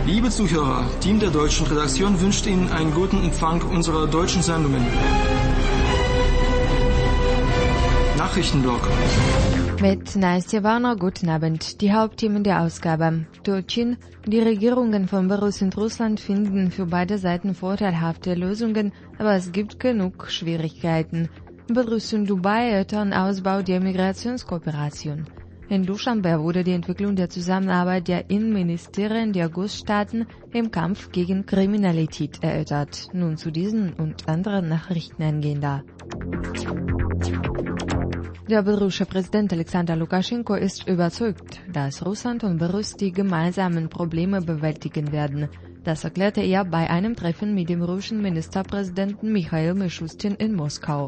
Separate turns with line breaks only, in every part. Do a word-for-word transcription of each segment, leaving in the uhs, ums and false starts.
Liebe Zuhörer, Team der deutschen Redaktion wünscht Ihnen einen guten Empfang unserer deutschen Sendungen. Nachrichtenblock.
Mit Nastja Warner, guten Abend. Die Hauptthemen der Ausgabe. Turkien, die Regierungen von Belarus und Russland finden für beide Seiten vorteilhafte Lösungen, aber es gibt genug Schwierigkeiten. Belarus und Dubai erörtern Ausbau der Migrationskooperation. In Duschanbe wurde die Entwicklung der Zusammenarbeit der Innenministerien der Großstaaten im Kampf gegen Kriminalität erörtert. Nun zu diesen und anderen Nachrichten eingehender. Der belarussische Präsident Alexander Lukaschenko ist überzeugt, dass Russland und Belarus die gemeinsamen Probleme bewältigen werden. Das erklärte er bei einem Treffen mit dem russischen Ministerpräsidenten Michail Mishustin in Moskau.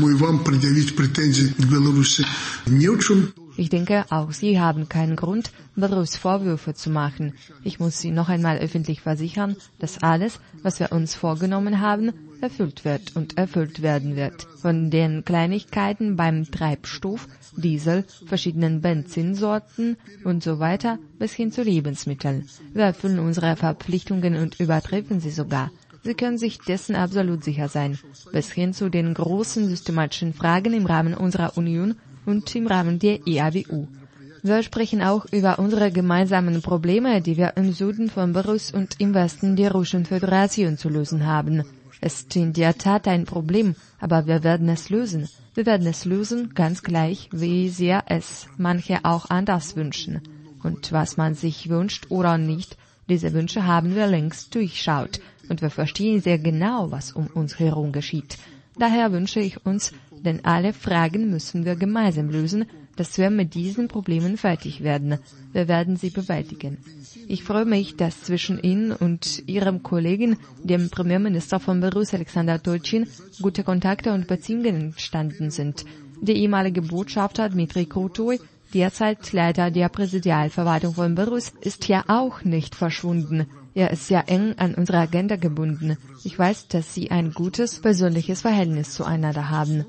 Ich denke, auch Sie haben keinen Grund, Belarus Vorwürfe zu machen. Ich muss Sie noch einmal öffentlich versichern, dass alles, was wir uns vorgenommen haben, erfüllt wird und erfüllt werden wird. Von den Kleinigkeiten beim Treibstoff, Diesel, verschiedenen Benzinsorten und so weiter bis hin zu Lebensmitteln. Wir erfüllen unsere Verpflichtungen und übertreffen sie sogar. Sie können sich dessen absolut sicher sein. Bis hin zu den großen systematischen Fragen im Rahmen unserer Union und im Rahmen der E A W U. Wir sprechen auch über unsere gemeinsamen Probleme, die wir im Süden von Belarus und im Westen der Russischen Föderation zu lösen haben. Es ist in der Tat ein Problem, aber wir werden es lösen. Wir werden es lösen, ganz gleich, wie sehr es manche auch anders wünschen. Und was man sich wünscht oder nicht, diese Wünsche haben wir längst durchschaut. Und wir verstehen sehr genau, was um uns herum geschieht. Daher wünsche ich uns, denn alle Fragen müssen wir gemeinsam lösen, dass wir mit diesen Problemen fertig werden. Wir werden sie bewältigen. Ich freue mich, dass zwischen Ihnen und Ihrem Kollegen, dem Premierminister von Belarus, Alexander Turchin, gute Kontakte und Beziehungen entstanden sind. Der ehemalige Botschafter Dmitry Krutoy, derzeit Leiter der Präsidialverwaltung von Belarus, ist ja auch nicht verschwunden. Er ist sehr eng an unsere Agenda gebunden. Ich weiß, dass Sie ein gutes, persönliches Verhältnis zueinander haben.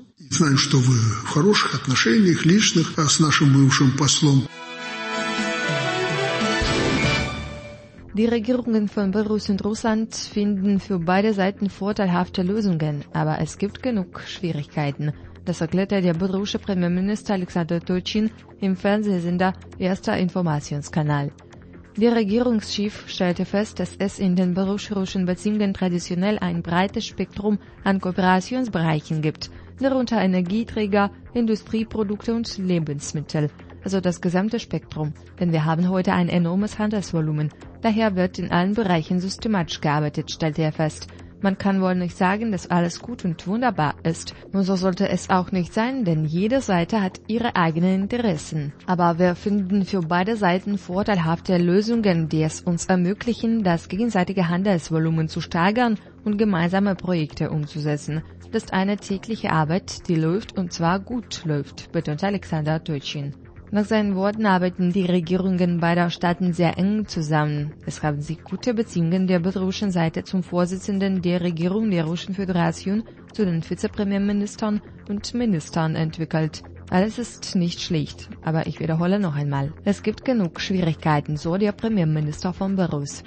Die Regierungen von Belarus und Russland finden für beide Seiten vorteilhafte Lösungen, aber es gibt genug Schwierigkeiten. Das erklärte der belarussische Premierminister Alexander Turchin im Fernsehsender Erster Informationskanal. Der Regierungschef stellte fest, dass es in den belarussisch-russischen Beziehungen traditionell ein breites Spektrum an Kooperationsbereichen gibt, darunter Energieträger, Industrieprodukte und Lebensmittel, also das gesamte Spektrum, denn wir haben heute ein enormes Handelsvolumen. Daher wird in allen Bereichen systematisch gearbeitet, stellte er fest. Man kann wohl nicht sagen, dass alles gut und wunderbar ist. Nur so sollte es auch nicht sein, denn jede Seite hat ihre eigenen Interessen. Aber wir finden für beide Seiten vorteilhafte Lösungen, die es uns ermöglichen, das gegenseitige Handelsvolumen zu steigern und gemeinsame Projekte umzusetzen. Das ist eine tägliche Arbeit, die läuft und zwar gut läuft, betonte Alexander Turchin. Nach seinen Worten arbeiten die Regierungen beider Staaten sehr eng zusammen. Es haben sich gute Beziehungen der belarussischen Seite zum Vorsitzenden der Regierung der Russischen Föderation, zu den Vizepremierministern und Ministern entwickelt. Alles ist nicht schlecht, aber ich wiederhole noch einmal. Es gibt genug Schwierigkeiten, so der Premierminister von Belarus.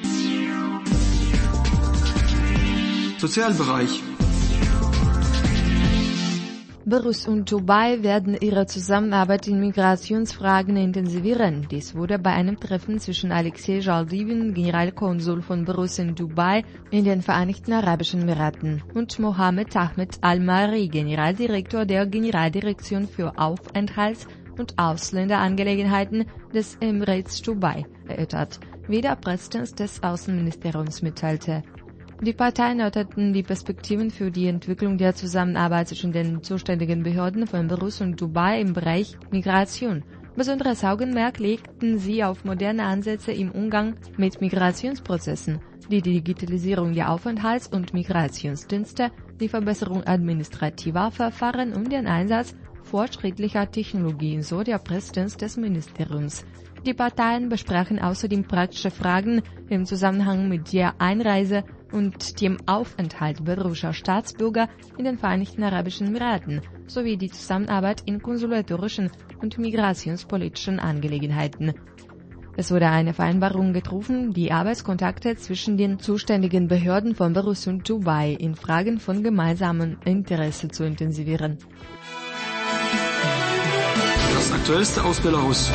Sozialbereich.
Belarus und Dubai werden ihre Zusammenarbeit in Migrationsfragen intensivieren. Dies wurde bei einem Treffen zwischen Alexei Jaldivin, Generalkonsul von Belarus in Dubai in den Vereinigten Arabischen Emiraten, und Mohammed Ahmed Al-Mari, Generaldirektor der Generaldirektion für Aufenthalts- und Ausländerangelegenheiten des Emirats Dubai, erörtert, wie der Pressedienst des Außenministeriums mitteilte. Die Parteien erörterten die Perspektiven für die Entwicklung der Zusammenarbeit zwischen den zuständigen Behörden von Belarus und Dubai im Bereich Migration. Besonderes Augenmerk legten sie auf moderne Ansätze im Umgang mit Migrationsprozessen, die Digitalisierung der Aufenthalts- und Migrationsdienste, die Verbesserung administrativer Verfahren und den Einsatz fortschrittlicher Technologien, so der Pressedienst des Ministeriums. Die Parteien besprachen außerdem praktische Fragen im Zusammenhang mit der Einreise und dem Aufenthalt belarussischer Staatsbürger in den Vereinigten Arabischen Emiraten sowie die Zusammenarbeit in konsulatorischen und migrationspolitischen Angelegenheiten. Es wurde eine Vereinbarung getroffen, die Arbeitskontakte zwischen den zuständigen Behörden von Belarus und Dubai in Fragen von gemeinsamem Interesse zu intensivieren.
Das Aktuellste aus Belarus.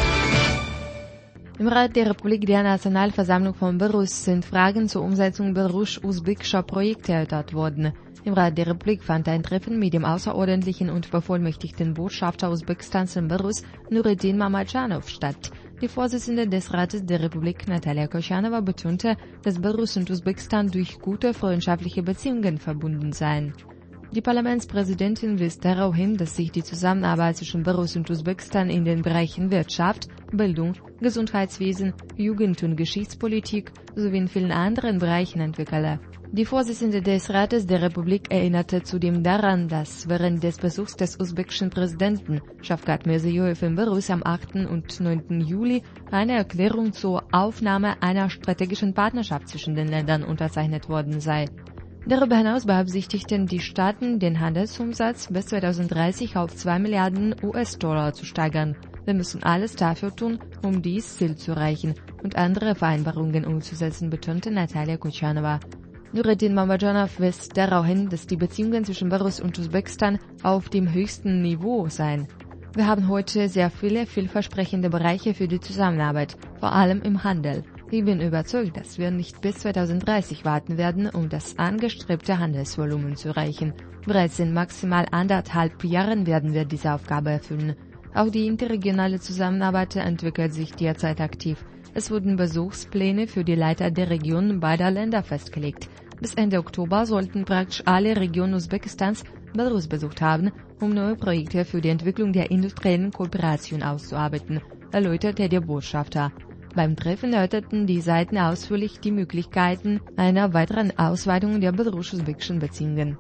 Im Rat der Republik der Nationalversammlung von Belarus sind Fragen zur Umsetzung belarusch-usbekischer Projekte erörtert worden. Im Rat der Republik fand ein Treffen mit dem außerordentlichen und bevollmächtigten Botschafter Usbekistans in Belarus, Nureddin Mammadjanov, statt. Die Vorsitzende des Rates der Republik, Natalia Kochanova, betonte, dass Belarus und Usbekistan durch gute freundschaftliche Beziehungen verbunden seien. Die Parlamentspräsidentin wies darauf hin, dass sich die Zusammenarbeit zwischen Belarus und Usbekistan in den Bereichen Wirtschaft, Bildung, Gesundheitswesen, Jugend- und Geschichtspolitik sowie in vielen anderen Bereichen entwickele. Die Vorsitzende des Rates der Republik erinnerte zudem daran, dass während des Besuchs des usbekischen Präsidenten Shavkat Mirziyoyev in Belarus am achten und neunten Juli eine Erklärung zur Aufnahme einer strategischen Partnerschaft zwischen den Ländern unterzeichnet worden sei. Darüber hinaus beabsichtigten die Staaten, den Handelsumsatz bis zweitausenddreißig auf zwei Milliarden U S-Dollar zu steigern. Wir müssen alles dafür tun, um dies Ziel zu erreichen und andere Vereinbarungen umzusetzen, betonte Natalia Kochanova. Nureddin Mammadjanov wies darauf hin, dass die Beziehungen zwischen Belarus und Usbekistan auf dem höchsten Niveau seien. Wir haben heute sehr viele vielversprechende Bereiche für die Zusammenarbeit, vor allem im Handel. Ich bin überzeugt, dass wir nicht bis zweitausenddreißig warten werden, um das angestrebte Handelsvolumen zu erreichen. Bereits in maximal anderthalb Jahren werden wir diese Aufgabe erfüllen. Auch die interregionale Zusammenarbeit entwickelt sich derzeit aktiv. Es wurden Besuchspläne für die Leiter der Regionen beider Länder festgelegt. Bis Ende Oktober sollten praktisch alle Regionen Usbekistans Belarus besucht haben, um neue Projekte für die Entwicklung der industriellen Kooperation auszuarbeiten, erläuterte der Botschafter. Beim Treffen erörterten die Seiten ausführlich die Möglichkeiten einer weiteren Ausweitung der belarusch-usbekischen Beziehungen.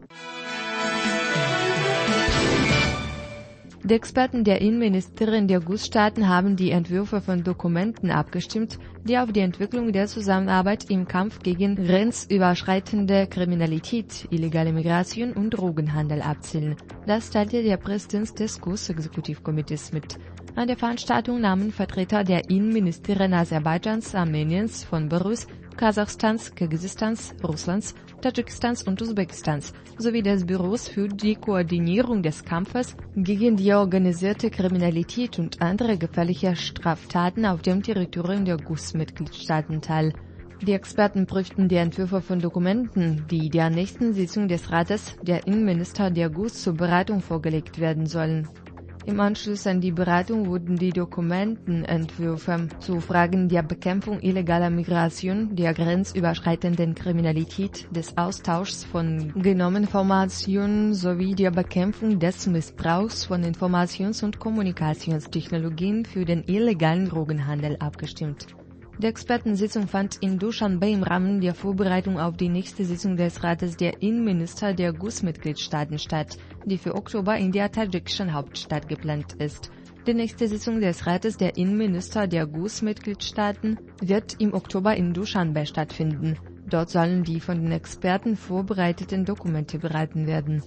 Die Experten der Innenministerin der G U S-Staaten haben die Entwürfe von Dokumenten abgestimmt, die auf die Entwicklung der Zusammenarbeit im Kampf gegen grenzüberschreitende Kriminalität, illegale Migration und Drogenhandel abzielen. Das teilte der Präsident des G U S-Exekutivkomitees mit. An der Veranstaltung nahmen Vertreter der Innenministerien Aserbaidschans, Armeniens, von Belarus, Kasachstans, Kirgisistans, Russlands, Tadschikistans und Usbekistans sowie des Büros für die Koordinierung des Kampfes gegen die organisierte Kriminalität und andere gefährliche Straftaten auf dem Territorium der G U S-Mitgliedstaaten teil. Die Experten prüften die Entwürfe von Dokumenten, die der nächsten Sitzung des Rates der Innenminister der G U S zur Beratung vorgelegt werden sollen. Im Anschluss an die Beratung wurden die Dokumentenentwürfe zu Fragen der Bekämpfung illegaler Migration, der grenzüberschreitenden Kriminalität, des Austauschs von Genominformationen sowie der Bekämpfung des Missbrauchs von Informations- und Kommunikationstechnologien für den illegalen Drogenhandel abgestimmt. Die Expertensitzung fand in Duschanbe im Rahmen der Vorbereitung auf die nächste Sitzung des Rates der Innenminister der G U S-Mitgliedstaaten statt, die für Oktober in der tadschikischen Hauptstadt geplant ist. Die nächste Sitzung des Rates der Innenminister der G U S-Mitgliedstaaten wird im Oktober in Duschanbe stattfinden. Dort sollen die von den Experten vorbereiteten Dokumente beraten werden.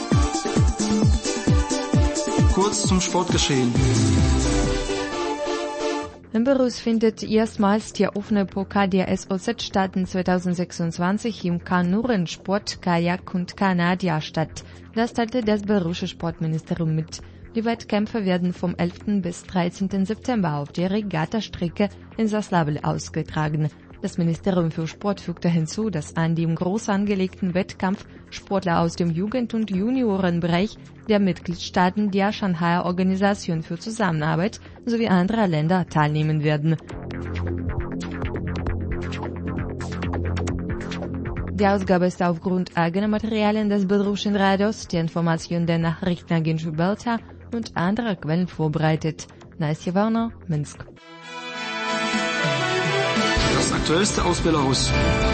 Kurz zum Sportgeschehen.
In Belarus findet erstmals der offene Pokal der S O Z-Staaten zweitausendsechsundzwanzig im Kanurensport, Kajak und Kanadia statt. Das teilte das belarussische Sportministerium mit. Die Wettkämpfe werden vom elften bis dreizehnten September auf der Regattastrecke in Zaslavl ausgetragen. Das Ministerium für Sport fügte hinzu, dass an dem groß angelegten Wettkampf Sportler aus dem Jugend- und Juniorenbereich der Mitgliedstaaten der Shanghaier Organisation für Zusammenarbeit sowie anderer Länder teilnehmen werden. Die Ausgabe ist aufgrund eigener Materialien des belarussischen Radios, der Information der Nachrichtenagentur Belta und anderer Quellen vorbereitet. Nasja Warner, Minsk.
Das Aktuellste aus Belarus.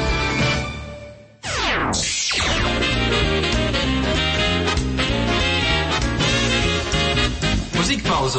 Musikpause.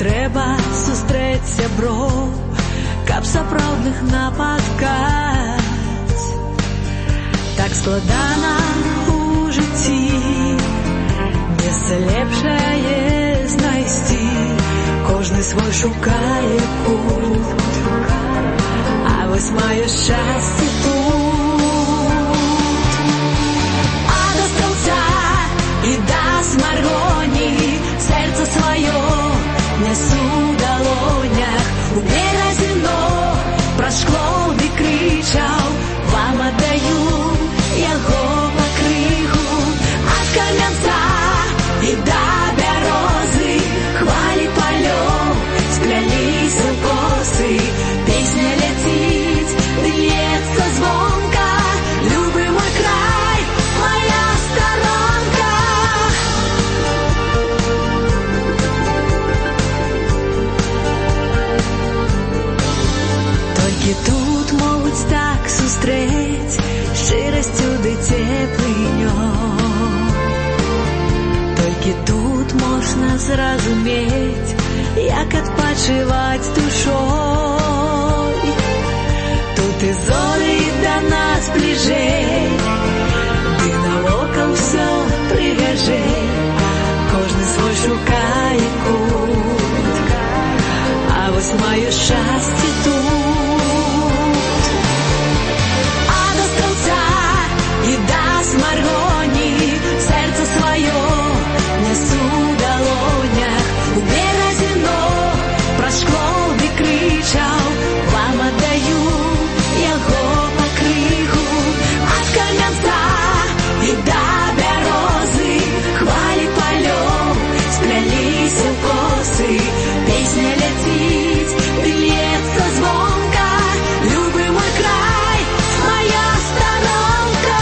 трэба сустрэць сяброў, каб сапраўдных напаткаць. Так складана у жыцці месца лепшае знайсці, кожны свой шукае кут, а вось маё шчасце тут. А да стрэлца і да смаргоні сэрца сваё нясу ў далонях, у беразіно праз шкло ды крычаў вам аддаю яго пакрыху. Ад камянца і да бярозы хвалі палёў спляліся ў косы, песня ляціць, льецца звонка, любы мой край, моя сторонка. Толькі тут могуць так сустрэць шчырасцю ды цеплынёй. Толькі тут можна зразумець, як адпачываць душой. Тут і зоры да нас бліжэй, ды навокал ўсё прыгажэй, кожны свой шукае кут, а вось маё шчасце тут. А да стрэлца і да смаргоні сэрца сваё нясу ў далонях, у беразіно праз шкло ды крычаў вам аддаю яго пакрыху. Ад камянца і да бярозы хвалі палёў спляліся ў косы, песня ляціць, льецца звонка, любы мой край, моя сторонка.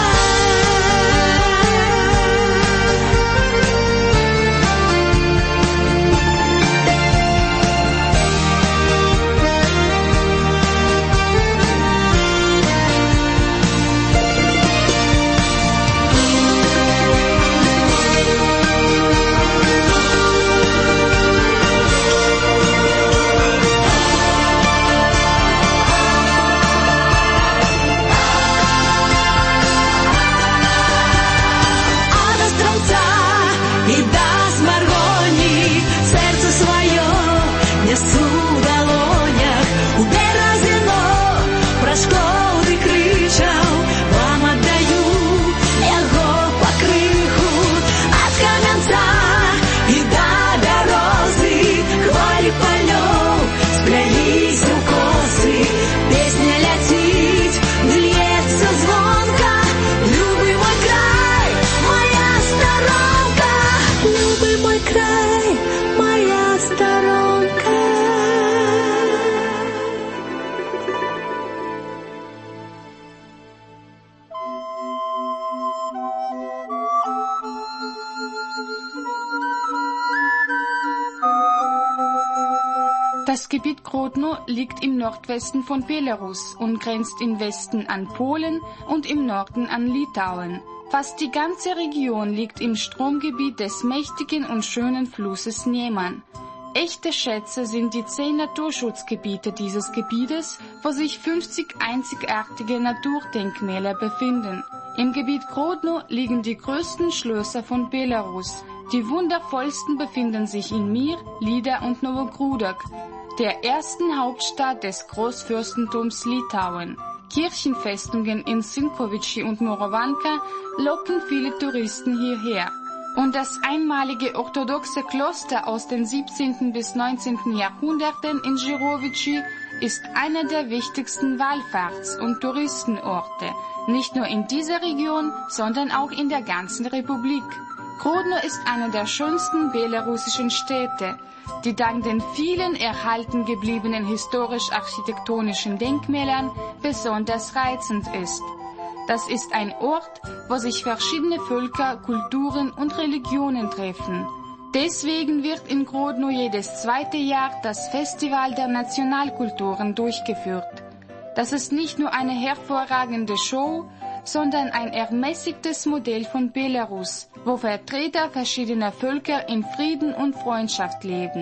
Das Gebiet Grodno liegt im Nordwesten von Belarus und grenzt im Westen an Polen und im Norden an Litauen. Fast die ganze Region liegt im Stromgebiet des mächtigen und schönen Flusses Neman. Echte Schätze sind die zehn Naturschutzgebiete dieses Gebietes, wo sich fünfzig einzigartige Naturdenkmäler befinden. Im Gebiet Grodno liegen die größten Schlösser von Belarus. Die wundervollsten befinden sich in Mir, Lida und Novogrudok, der ersten Hauptstadt des Großfürstentums Litauen. Kirchenfestungen in Sinkovici und Morovanka locken viele Touristen hierher. Und das einmalige orthodoxe Kloster aus den siebzehnten bis neunzehnten Jahrhunderten in Žirovici ist einer der wichtigsten Wallfahrts- und Touristenorte, nicht nur in dieser Region, sondern auch in der ganzen Republik. Grodno ist eine der schönsten belarussischen Städte, die dank den vielen erhalten gebliebenen historisch-architektonischen Denkmälern besonders reizend ist. Das ist ein Ort, wo sich verschiedene Völker, Kulturen und Religionen treffen. Deswegen wird in Grodno jedes zweite Jahr das Festival der Nationalkulturen durchgeführt. Das ist nicht nur eine hervorragende Show, sondern ein ermäßigtes Modell von Belarus, wo Vertreter verschiedener Völker in Frieden und Freundschaft leben.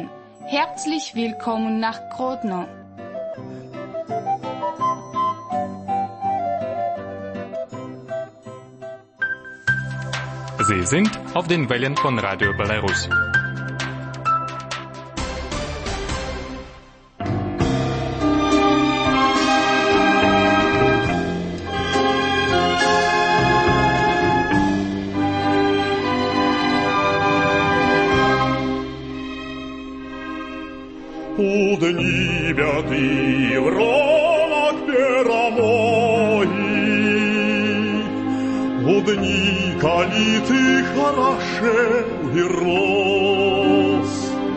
Herzlich willkommen nach Grodno.
Sie sind auf den Wellen von Radio Belarus.
У дні бяди в ромах перамогі, у дні, калі ти хорошев і рос,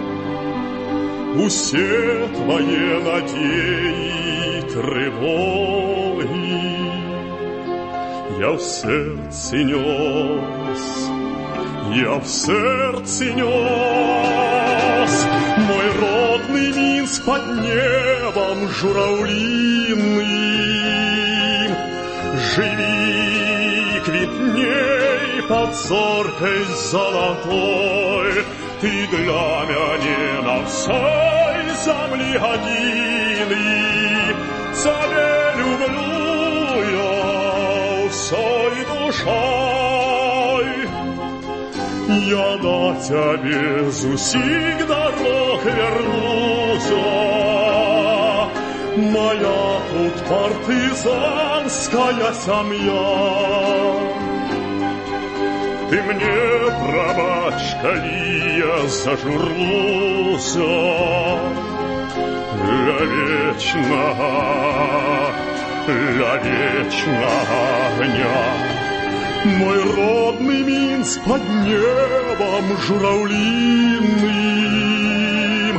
усе твоє надії, тривоги я в серці нес, я в серці нес. Мой родный Минск под небом журавлиным, живи, квітней под зоркой золотой, ты для меня на всей земле годины, тебя люблю я всей душой. Я на тебе з усіх дорог вернуся, моя тут партизанская семья. Ты мне пробачь, коли я зажурлуся для вечного, для вечного огня. Мой родный Минск под небом журавлиным,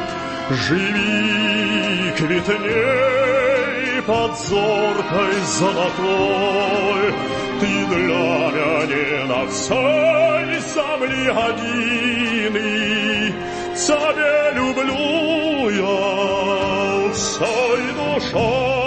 живи, квітней под зоркой золотой, ты для меня на всей земле годины, тебя люблю я всей душой.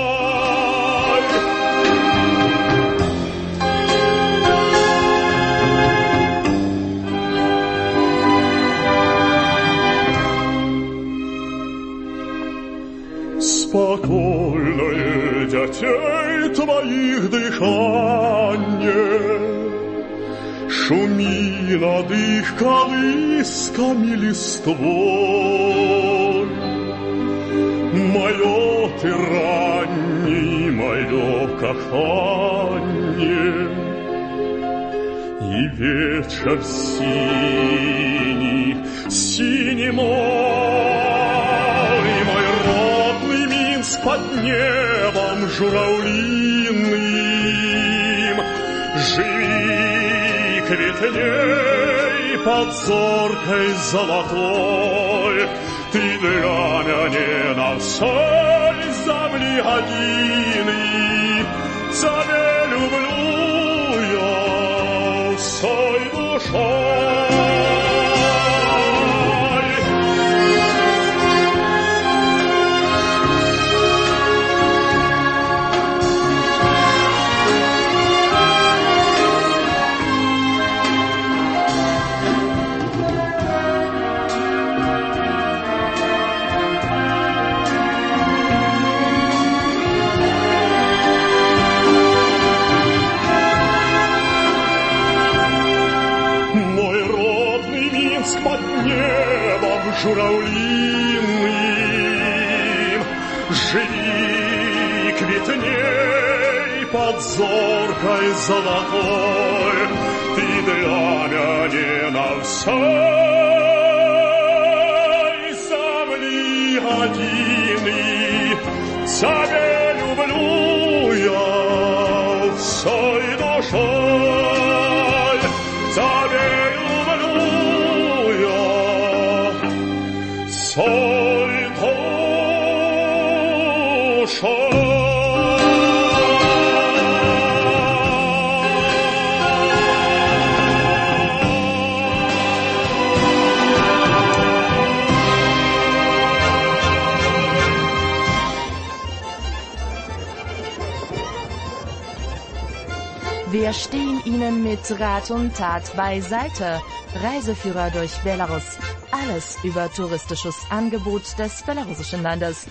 Спокойное детей твоих дыхание, шуми над их колысками листвой. Мое ты раннее, мое кохание, и вечер синий, синий мой, мой родный Минск под небом журавлиным, живи, квітней под зоркой золотой, ты для меня на всей земле годины, тебя люблю я всей душой. Журавлиным, живи, квітней под зоркой золотой, ты для меня на всей земле годины, тебя люблю я всей душой, тебя люблю я всей душой.
Wir stehen Ihnen mit Rat und Tat beiseite. Reiseführer durch Belarus. Alles über touristisches Angebot des belarussischen Landes.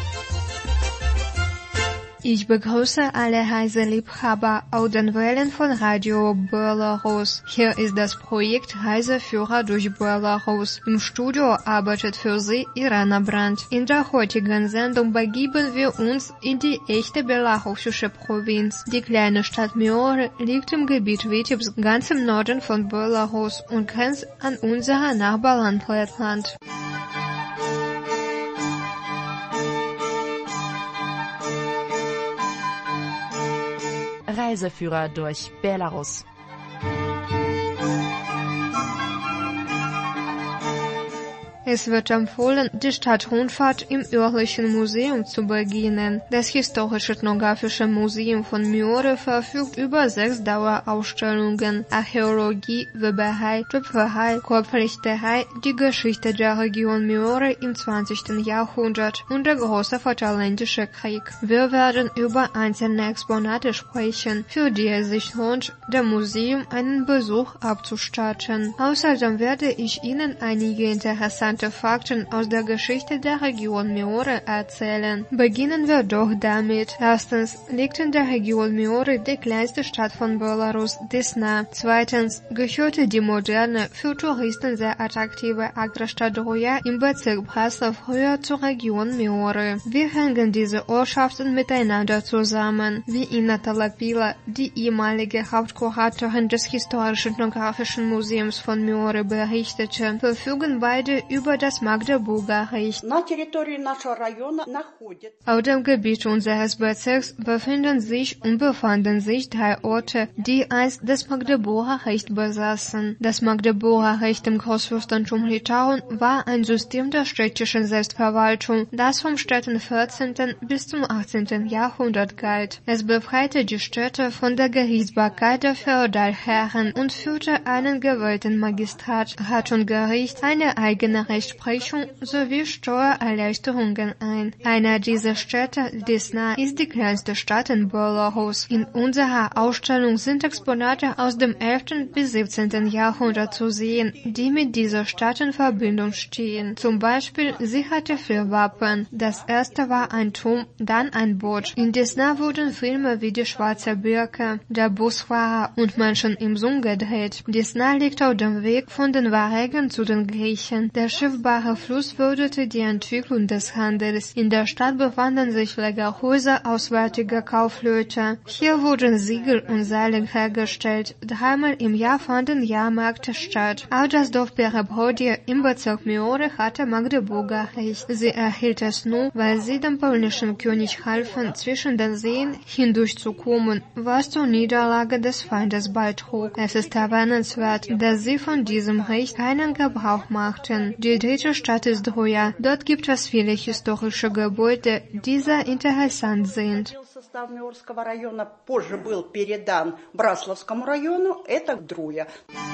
Ich begrüße alle Reiseliebhaber auf den Wellen von Radio Belarus. Hier ist das Projekt Reiseführer durch Belarus. Im Studio arbeitet für Sie Irena Brandt. In der heutigen Sendung begeben wir uns in die echte belarussische Provinz. Die kleine Stadt Myore liegt im Gebiet Vitebsk, ganz im Norden von Belarus und grenzt an unser Nachbarland Lettland.
Reiseführer durch Belarus.
Es wird empfohlen, die Stadtrundfahrt im örtlichen Museum zu beginnen. Das Historisch-Ethnographische Museum von Myore verfügt über sechs Dauerausstellungen: Archäologie, Weberei, Töpferei, Korbflechterei, die Geschichte der Region Myore im zwanzigsten Jahrhundert und der große Vaterländische Krieg. Wir werden über einzelne Exponate sprechen, für die es sich lohnt, dem Museum einen Besuch abzustatten. Außerdem werde ich Ihnen einige interessante Fakten aus der Geschichte der Region Myore erzählen. Beginnen wir doch damit. Erstens liegt in der Region Myore die kleinste Stadt von Belarus, Desna. Zweitens gehörte die moderne, für Touristen sehr attraktive Agrarstadt Roja im Bezirk Breslav früher zur Region Myore. Wie hängen diese Ortschaften miteinander zusammen? Wie Inna Talapila, die ehemalige Hauptkuratorin des Historisch-Ethnografischen Museums von Myore, berichtete, verfügen beide über über das Magdeburger Recht. Auf dem Gebiet unseres Bezirks befinden sich und befanden sich drei Orte, die einst das Magdeburger Recht besaßen. Das Magdeburger Recht im Großfürstentum Litauen war ein System der städtischen Selbstverwaltung, das vom späten vierzehnten bis zum achtzehnten Jahrhundert galt. Es befreite die Städte von der Gerichtsbarkeit der Feudalherren und führte einen gewählten Magistrat, Rat und Gericht, eine eigene Rechtsprechung sowie Steuererleichterungen ein. Einer dieser Städte, Desna, ist die kleinste Stadt in Belarus. In unserer Ausstellung sind Exponate aus dem elften bis siebzehnten Jahrhundert zu sehen, die mit dieser Stadt in Verbindung stehen. Zum Beispiel, sie hatte vier Wappen. Das erste war ein Turm, dann ein Boot. In Desna wurden Filme wie Die Schwarze Birke, Der Busfahrer und Menschen im Sund gedreht. Desna liegt auf dem Weg von den Varegen zu den Griechen. Der schiffbare Fluss förderte die Entwicklung des Handels. In der Stadt befanden sich Lagerhäuser auswärtiger Kaufleute. Hier wurden Siegel und Seile hergestellt. Dreimal im Jahr fanden Jahrmärkte statt. Auch das Dorf Perebrodie im Bezirk Myore hatte Magdeburger Recht. Sie erhielt es nur, weil sie dem polnischen König halfen, zwischen den Seen hindurchzukommen, was zur Niederlage des Feindes beitrug. Es ist erwähnenswert, dass sie von diesem Recht keinen Gebrauch machten. Die dritte Stadt ist Roja. Dort gibt es viele historische Gebäude, die sehr interessant sind.
Состав Мёрского района позже был передан Браславскому району, это Друя.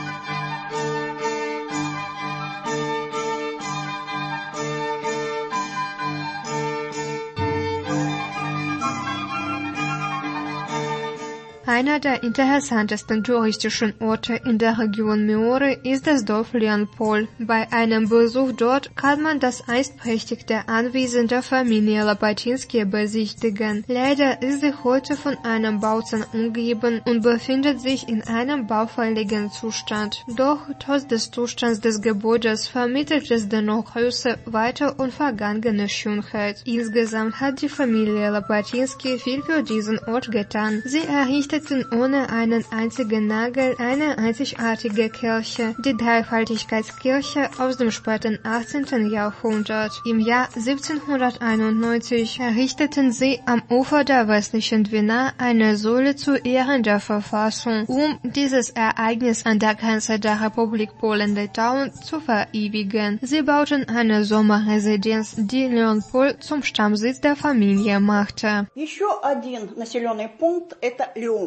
Einer der interessantesten touristischen Orte in der Region Myore ist das Dorf Leonpol. Bei einem Besuch dort kann man das einst prächtige Anwesen der Familie Lapatinsky besichtigen. Leider ist sie heute von einem Bauzaun umgeben und befindet sich in einem baufälligen Zustand. Doch trotz des Zustands des Gebäudes vermittelt es dennoch Größe, Weite und vergangene Schönheit. Insgesamt hat die Familie Lapatinsky viel für diesen Ort getan. Sie errichtet ohne einen einzigen Nagel eine einzigartige Kirche, die Dreifaltigkeitskirche aus dem späten achtzehnten Jahrhundert. Im Jahr siebzehnhunderteinundneunzig errichteten sie am Ufer der westlichen Dwina eine Säule zu Ehren der Verfassung, um dieses Ereignis an der Grenze der Republik Polen-Litauen zu verewigen. Sie bauten eine Sommerresidenz, die Leonpol zum Stammsitz der Familie machte.
Еще один населенный пункт – это Леонполь.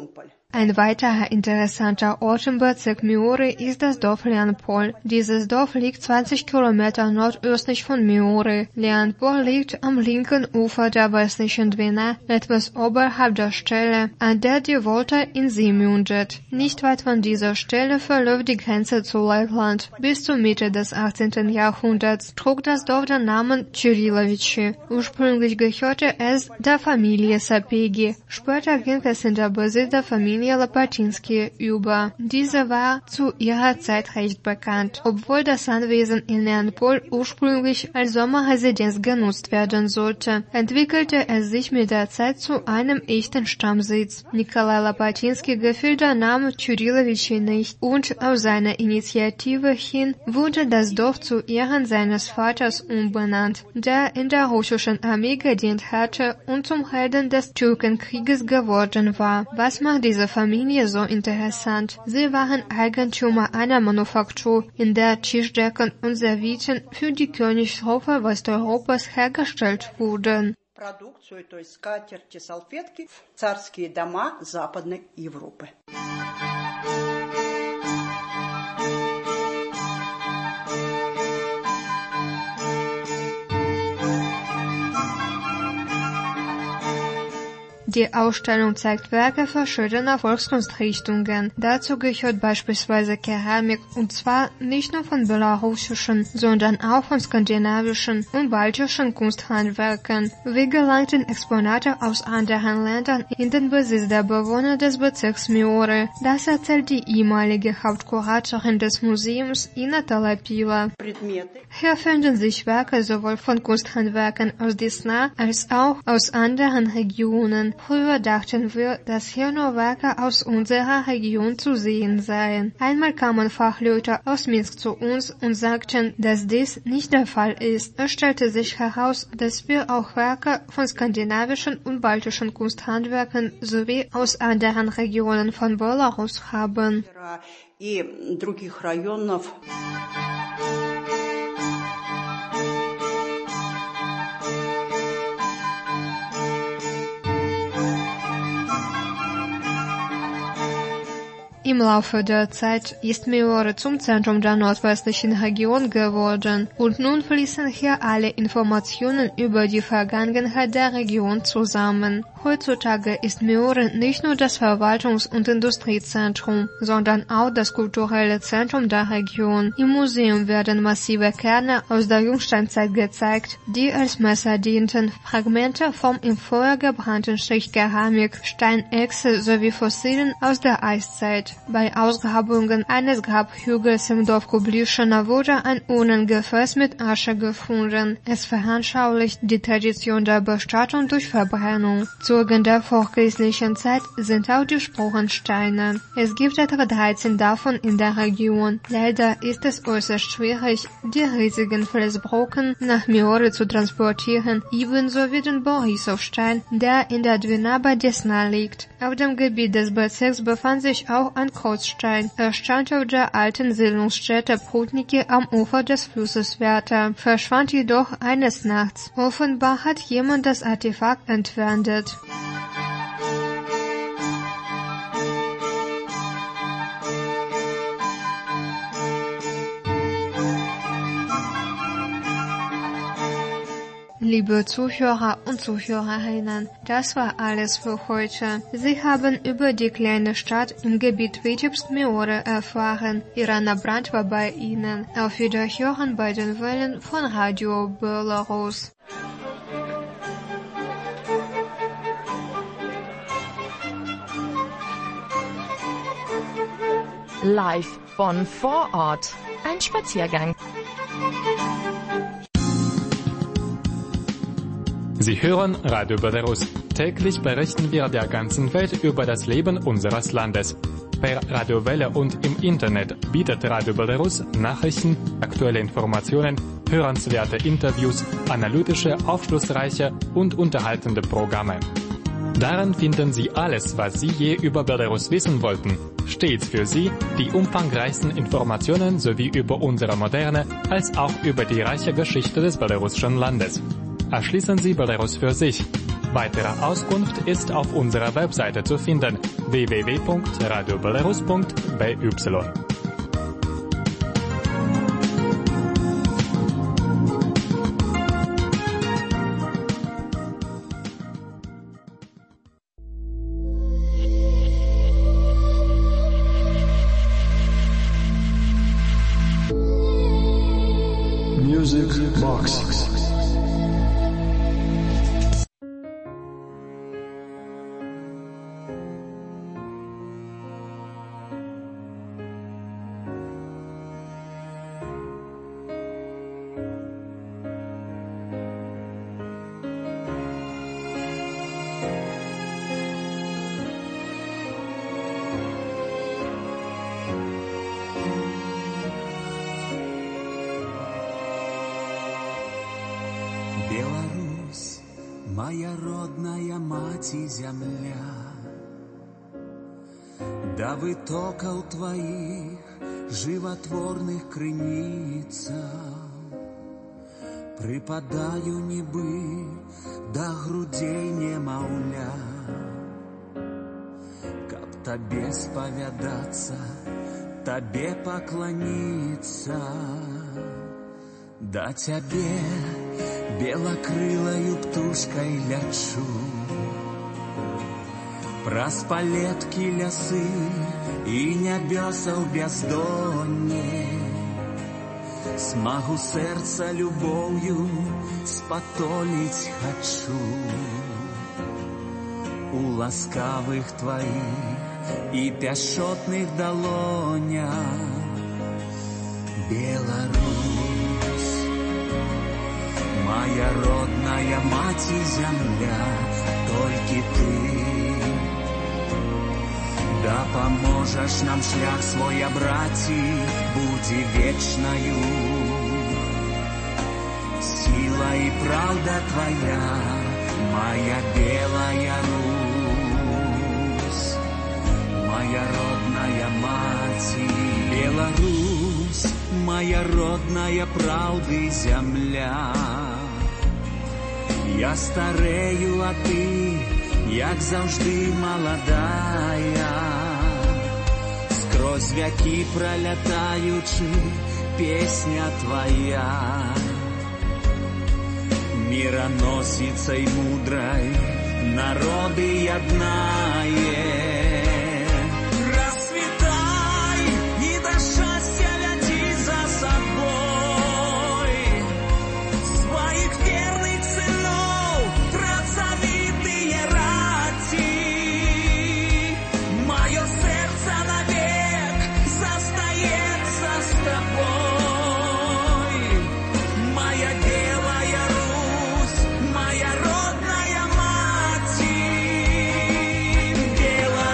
Ein weiterer interessanter Ort im Bezirk Miori ist das Dorf Lianpol. Dieses Dorf liegt zwanzig Kilometer nordöstlich von Miori. Lianpol liegt am linken Ufer der westlichen Dwina, etwas oberhalb der Stelle, an der die Volta in sie mündet. Nicht weit von dieser Stelle verläuft die Grenze zu Lettland. Bis zur Mitte des achtzehnten Jahrhunderts trug das Dorf den Namen Cyrilovici. Ursprünglich gehörte es der Familie Sapegi. Später ging es in der Besitz der Familie Lapatinsky über. Diese war zu ihrer Zeit recht bekannt. Obwohl das Anwesen in Lianpol ursprünglich als Sommerresidenz genutzt werden sollte, entwickelte es sich mit der Zeit zu einem echten Stammsitz. Nikolai Lapatinsky gefiel der Name Cyrilovici nicht und aus seiner Initiative hin wurde das Dorf zu Ehren seines Vaters umbenannt, der in der russischen Armee gedient hatte und zum Helden des Türkenkrieges geworden war. Was macht diese Familie so interessant? Sie waren Eigentümer einer Manufaktur, in der Tischdecken und Servietten für die Königshofe Westeuropas hergestellt wurden.
Продукцию, то есть скатерти, салфетки, царские дома Западной Европы.
Die Ausstellung zeigt Werke verschiedener Volkskunstrichtungen. Dazu gehört beispielsweise Keramik, und zwar nicht nur von belarussischen, sondern auch von skandinavischen und baltischen Kunsthandwerken. Wie gelangten Exponate aus anderen Ländern in den Besitz der Bewohner des Bezirks Miori? Das erzählt die ehemalige Hauptkuratorin des Museums Ina Talapila. Hier finden sich Werke sowohl von Kunsthandwerkern aus Desna als auch aus anderen Regionen. Früher dachten wir, dass hier nur Werke aus unserer Region zu sehen seien. Einmal kamen Fachleute aus Minsk zu uns und sagten, dass dies nicht der Fall ist. Es stellte sich heraus, dass wir auch Werke von skandinavischen und baltischen Kunsthandwerken sowie aus anderen Regionen von Belarus haben. Im Laufe der Zeit ist Miori zum Zentrum der nordwestlichen Region geworden und nun fließen hier alle Informationen über die Vergangenheit der Region zusammen. Heutzutage ist Miori nicht nur das Verwaltungs- und Industriezentrum, sondern auch das kulturelle Zentrum der Region. Im Museum werden massive Kerne aus der Jungsteinzeit gezeigt, die als Messer dienten, Fragmente vom im Feuer gebrannten Strichkeramik, Steinechse sowie Fossilien aus der Eiszeit. Bei Ausgrabungen eines Grabhügels im Dorf Kublischina wurde ein Urnengefäß mit Asche gefunden. Es veranschaulicht die Tradition der Bestattung durch Verbrennung. Zeugen der vorchristlichen Zeit sind auch die Sprochensteine. Es gibt etwa dreizehn davon in der Region. Leider ist es äußerst schwierig, die riesigen Felsbrocken nach Miori zu transportieren, ebenso wie den Borisovstein, der in der Dwina bei Desna liegt. Auf dem Gebiet des Bezirks befand sich auch ein Kreuzstein. Er stand auf der alten Siedlungsstätte Prudniki am Ufer des Flusses Werta, verschwand jedoch eines Nachts. Offenbar hat jemand das Artefakt entwendet. Liebe Zuhörer und Zuhörerinnen, das war alles für heute. Sie haben über die kleine Stadt im Gebiet Vitebsk-Miori erfahren. Irana Brandt war bei Ihnen. Auf Wiederhören bei den Wellen von Radio Belarus.
Live von vor Ort. Ein Spaziergang.
Sie hören Radio Belarus. Täglich berichten wir der ganzen Welt über das Leben unseres Landes. Per Radiowelle und im Internet bietet Radio Belarus Nachrichten, aktuelle Informationen, hörenswerte Interviews, analytische, aufschlussreiche und unterhaltende Programme. Darin finden Sie alles, was Sie je über Belarus wissen wollten. Stets für Sie die umfangreichsten Informationen sowie über unsere moderne als auch über die reiche Geschichte des belarussischen Landes. Erschließen Sie Belarus für sich. Weitere Auskunft ist auf unserer Webseite zu finden w w w punkt radio belarus punkt b y.
Music Box.
Беларусь, моя родная мать и земля, да вытокаў твоих животворных крыніцаў припадаю нібы да грудей немаўля, каб табе спавядацца, табе пакланіцца, да цябе белокрылою птушкой лячу, праз палеткі лясы і нябёсаў бяздонне, смагу сэрца любоўю спатоліць хачу у ласкавых тваіх і пяшчотных далонях. Беларусь, моя родная мать и земля, толькі ты дапаможаш нам шлях свой абраці, будзе вечнаю. Сила и правда твоя, моя белая Русь, моя родная мать. Беларусь, моя родная правды земля. Я старею, а ты, як заўжды маладая, скрозь вякі пролятаючы, песня твоя мироносицей мудрой народы яднае.
Белая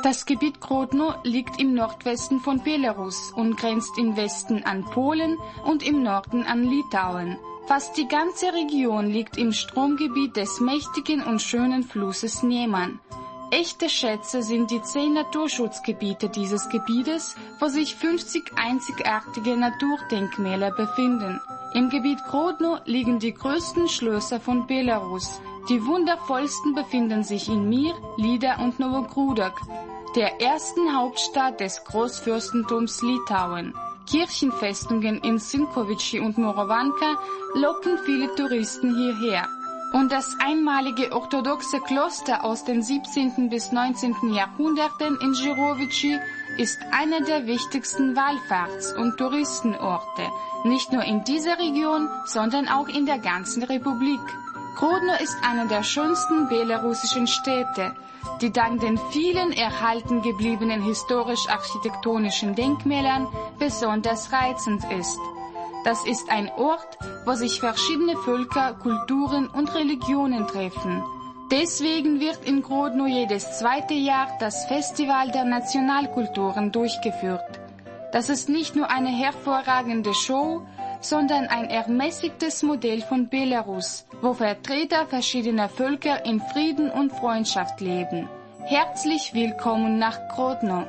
Das Gebiet Grodno liegt im Nordwesten von Belarus und grenzt im Westen an Polen und im Norden an Litauen. Fast die ganze Region liegt im Stromgebiet des mächtigen und schönen Flusses Neman. Echte Schätze sind die zehn Naturschutzgebiete dieses Gebietes, wo sich fünfzig einzigartige Naturdenkmäler befinden. Im Gebiet Grodno liegen die größten Schlösser von Belarus. Die wundervollsten befinden sich in Mir, Lida und Novogrodok, der ersten Hauptstadt des Großfürstentums Litauen. Kirchenfestungen in Sinkovici und Morovanka locken viele Touristen hierher. Und das einmalige orthodoxe Kloster aus den siebzehnten bis neunzehnten Jahrhunderten in Jirovici ist einer der wichtigsten Wallfahrts- und Touristenorte, nicht nur in dieser Region, sondern auch in der ganzen Republik. Grodno ist eine der schönsten belarussischen Städte, die dank den vielen erhalten gebliebenen historisch-architektonischen Denkmälern besonders reizend ist. Das ist ein Ort, wo sich verschiedene Völker, Kulturen und Religionen treffen. Deswegen wird in Grodno jedes zweite Jahr das Festival der Nationalkulturen durchgeführt. Das ist nicht nur eine hervorragende Show, sondern ein ermäßigtes Modell von Belarus, wo Vertreter verschiedener Völker in Frieden und Freundschaft leben. Herzlich willkommen nach Grodno.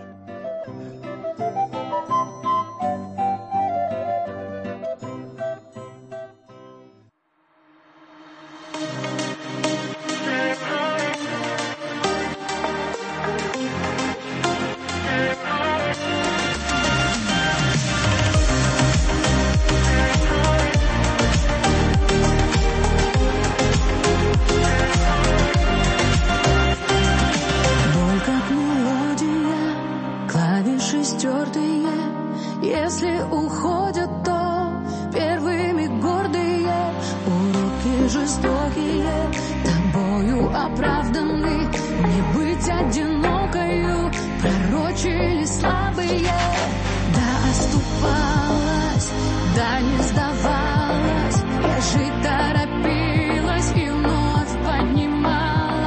Если уходят, то первыми гордые, уроки жестокие, тобою оправданы. Не быть одинокою пророчили слабые. Да оступалась, да не сдавалась, я жить торопилась и вновь поднималась.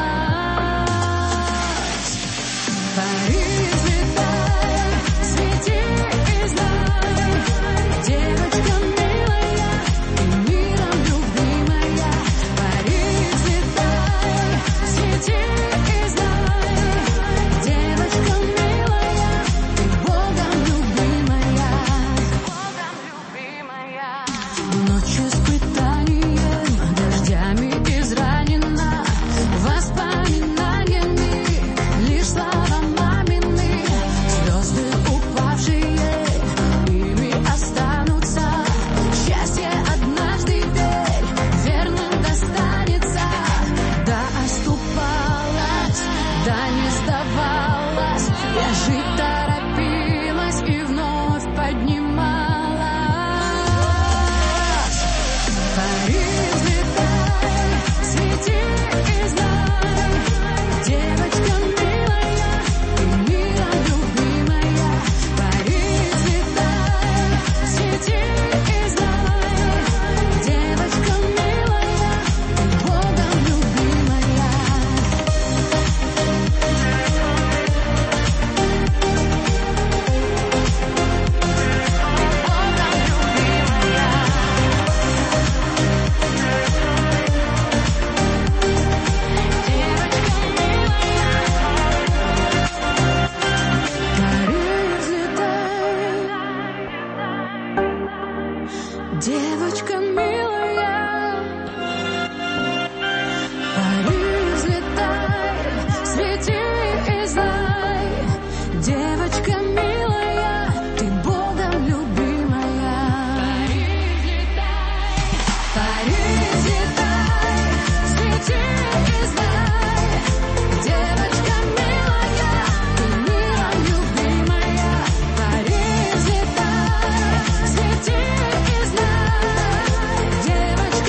Пари, взлетай, свети и знай, девочка милая и миром любимая. Пари, взлетай, свети и знай, девочка милая и Богом любимая. Ночью испытанием, дождями изранена, воспоминаниями лишь слова мамины. Звезды упавшие, ими останутся. Счастье однажды верь, верным достанется. Да оступалась, да не сдавалась, я жить торопилась и вновь поднималась. Пари, взлетай, свети и знай, девочка милая и миром любимая. Пари, взлетай, свети и знай, девочка милая и Богом любимая. Пари, взлетай, девочка милая. Пари, взлетай, свети и знай, девочка милая, ты Богом любимая. Пари, взлетай, свети и знай, девочка милая, ты миром любимая. Пари, взлетай, свети и знай, девочка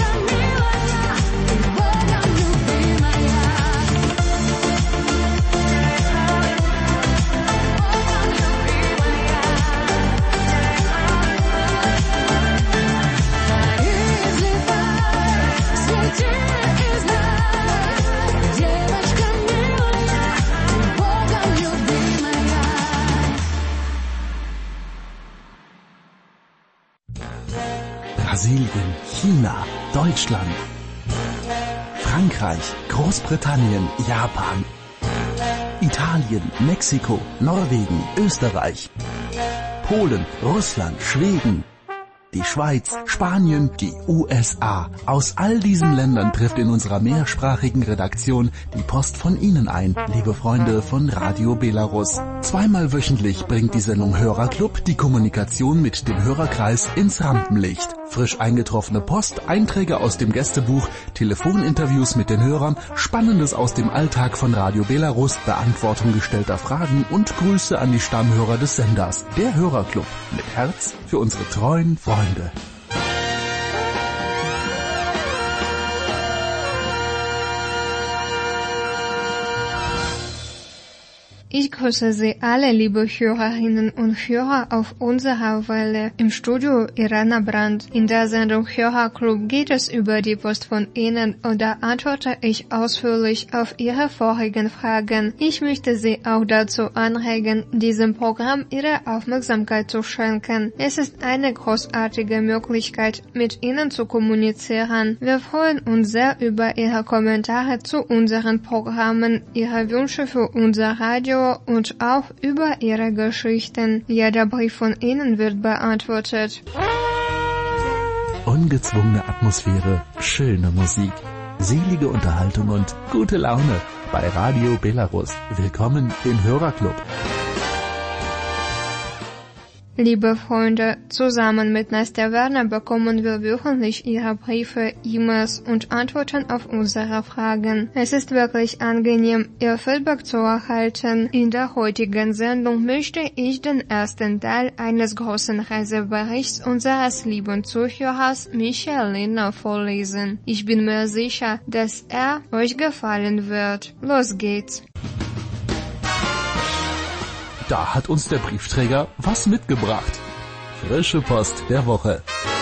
Brasilien, China, Deutschland, Frankreich, Großbritannien, Japan, Italien, Mexiko, Norwegen, Österreich, Polen, Russland, Schweden, die Schweiz, Spanien, die U S A. Aus all diesen Ländern trifft in unserer mehrsprachigen Redaktion die Post von Ihnen ein, liebe Freunde von Radio Belarus. Zweimal wöchentlich bringt die Sendung Hörerclub die Kommunikation mit dem Hörerkreis ins Rampenlicht. Frisch eingetroffene Post, Einträge aus dem Gästebuch, Telefoninterviews mit den Hörern, Spannendes aus dem Alltag von Radio Belarus, Beantwortung gestellter Fragen und Grüße an die Stammhörer des Senders. Der Hörerclub mit Herz für unsere treuen Freunde.
Ich grüße Sie alle, liebe Hörerinnen und Hörer auf unserer Welle. Im Studio Irena Brandt. In der Sendung Hörerclub geht es über die Post von Ihnen und da antworte ich ausführlich auf Ihre vorigen Fragen. Ich möchte Sie auch dazu anregen, diesem Programm Ihre Aufmerksamkeit zu schenken. Es ist eine großartige Möglichkeit, mit Ihnen zu kommunizieren. Wir freuen uns sehr über Ihre Kommentare zu unseren Programmen, Ihre Wünsche für unser Radio und auch über Ihre Geschichten. Jeder Brief von Ihnen wird beantwortet.
Ungezwungene Atmosphäre, schöne Musik, selige Unterhaltung und gute Laune bei Radio Belarus. Willkommen im Hörerclub.
Liebe Freunde, zusammen mit Nastja Werner bekommen wir wöchentlich Ihre Briefe, E-Mails und Antworten auf unsere Fragen. Es ist wirklich angenehm, Ihr Feedback zu erhalten. In der heutigen Sendung möchte ich den ersten Teil eines großen Reiseberichts unseres lieben Zuhörers Michael Lindner vorlesen. Ich bin mir sicher, dass er euch gefallen wird. Los geht's!
Da hat uns der Briefträger was mitgebracht. Frische Post der Woche.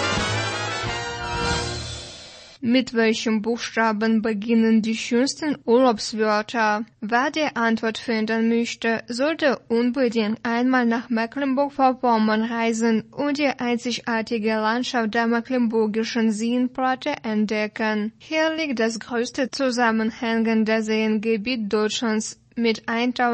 Mit welchem Buchstaben beginnen die schönsten Urlaubswörter? Wer die Antwort finden möchte, sollte unbedingt einmal nach Mecklenburg-Vorpommern reisen und die einzigartige Landschaft der mecklenburgischen Seenplatte entdecken. Hier liegt das größte zusammenhängende Seengebiet Deutschlands mit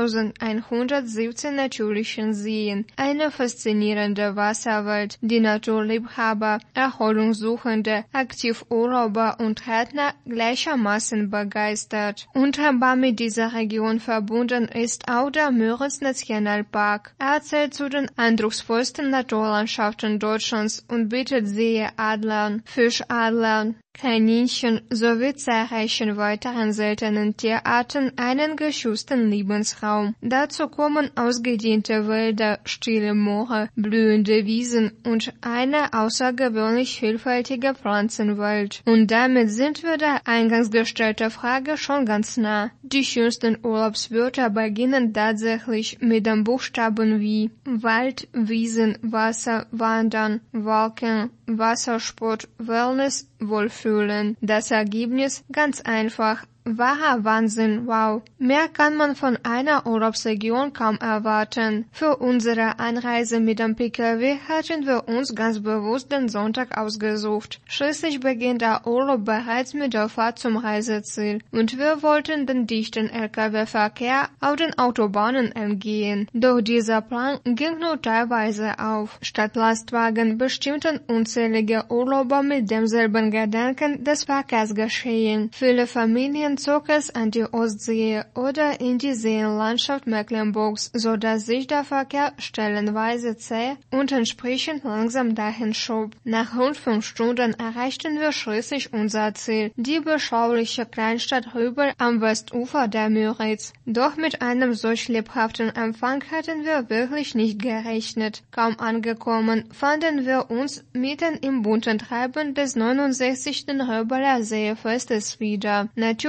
eintausendeinhundertsiebzehn natürlichen Seen, eine faszinierende Wasserwelt, die Naturliebhaber, Erholungssuchende, Aktivurlauber und Rentner gleichermaßen begeistert. Untrennbar mit dieser Region verbunden ist auch der Müritz-Nationalpark. Er zählt zu den eindrucksvollsten Naturlandschaften Deutschlands und bietet Seeadlern, Fischadlern, Kaninchen sowie zahlreichen weiteren seltenen Tierarten einen geschützten Lebensraum. Dazu kommen ausgedehnte Wälder, stille Moore, blühende Wiesen und eine außergewöhnlich vielfältige Pflanzenwelt. Und damit sind wir der eingangs gestellten Frage schon ganz nah. Die schönsten Urlaubswörter beginnen tatsächlich mit dem Buchstaben wie Wald, Wiesen, Wasser, Wandern, Walken, Wassersport, Wellness, Wohlfühlen. Das Ergebnis ganz einfach. Wahrer Wahnsinn, wow. Mehr kann man von einer Urlaubsregion kaum erwarten. Für unsere Anreise mit dem P K W hatten wir uns ganz bewusst den Sonntag ausgesucht. Schließlich beginnt der Urlaub bereits mit der Fahrt zum Reiseziel und wir wollten den dichten L K W-Verkehr auf den Autobahnen entgehen. Doch dieser Plan ging nur teilweise auf. Statt Lastwagen bestimmten unzählige Urlauber mit demselben Gedanken des Verkehrsgeschehen. Viele Familien zog es an die Ostsee oder in die Seenlandschaft Mecklenburgs, so dass sich der Verkehr stellenweise zäh und entsprechend langsam dahin schob. Nach rund fünf Stunden erreichten wir schließlich unser Ziel, die beschauliche Kleinstadt Rübel am Westufer der Müritz. Doch mit einem solch lebhaften Empfang hatten wir wirklich nicht gerechnet. Kaum angekommen, fanden wir uns mitten im bunten Treiben des neunundsechzigsten Rübeler Seefestes wieder. Natürlich